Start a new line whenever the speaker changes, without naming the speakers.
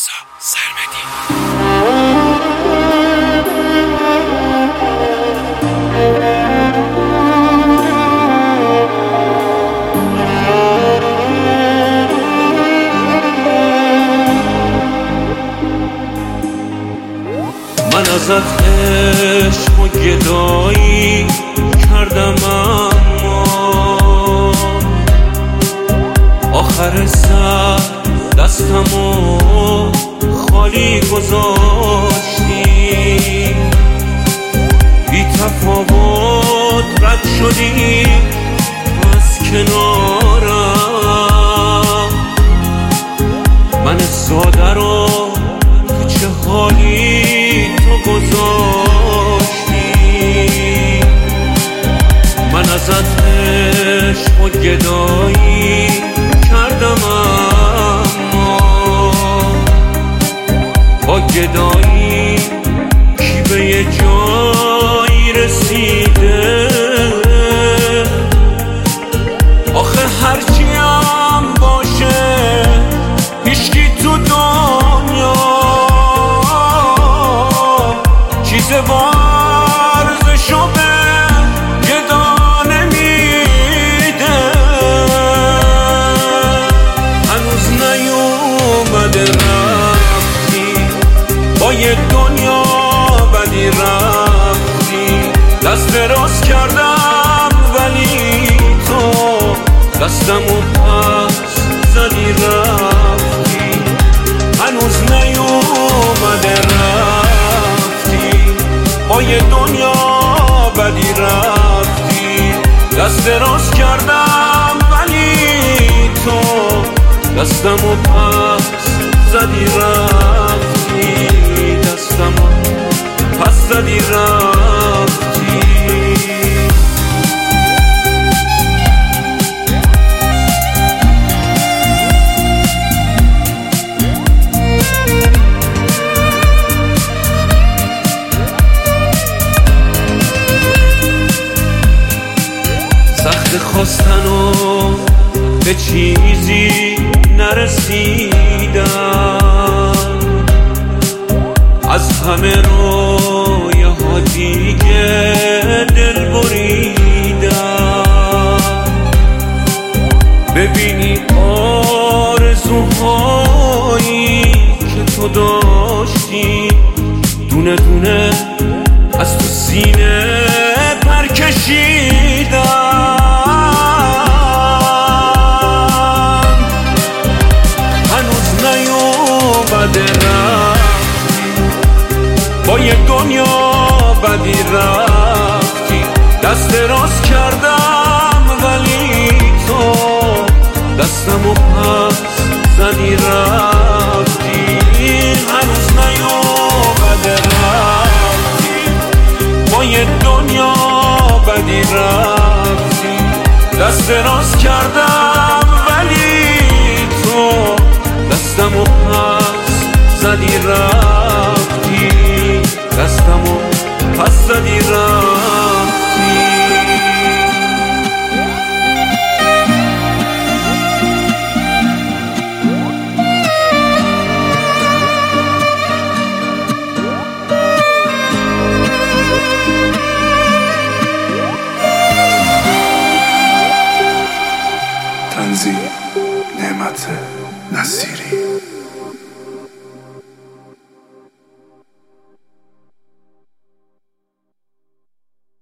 رضا سرمدی.
من ازت عشق و گدایی کردم، اما آخر سر دستمو خالی گذاشتی، بی تفاوت رد شدی از کنارم. من ساده رو تو چه حالی تو گذاشتی. من ازت عشق و گدایی کردم، اما با گدایی کی به یه جایی رسیده. آخه هرچی هم باشه هیچکی تو دنیا چیز ورزشو به گدا نمیده. هنوز نیومده رفتی، با یه دنیا بدی رفتی. دست دراز کردم ولی تو دستمو پس زدی رفتی. هنوز نیومده رفتی، با یه دنیا بدی رفتی. دست دراز کردم ولی تو دستمو پس زدی رفتی. دستمو پس زدی رفتی. سخت خواستن و به چیزی نرسیدم، از همه رویه ها دیگه دل بریدم. ببینی آرزوهایی که تو داشتی دونه دونه از تو سینه پر کشیدم. هنوز نیومده رفتی، با یه دنیا بدی رفتی. دست دراز کردم ولی تو دستمو پس زدی رفتی. هنوز نیومده رفتی، با یه دنیا بدی رفتی. دست دراز کردم ولی تو دستمو پس زدی رفتی. دستمو پس زدی رفتی.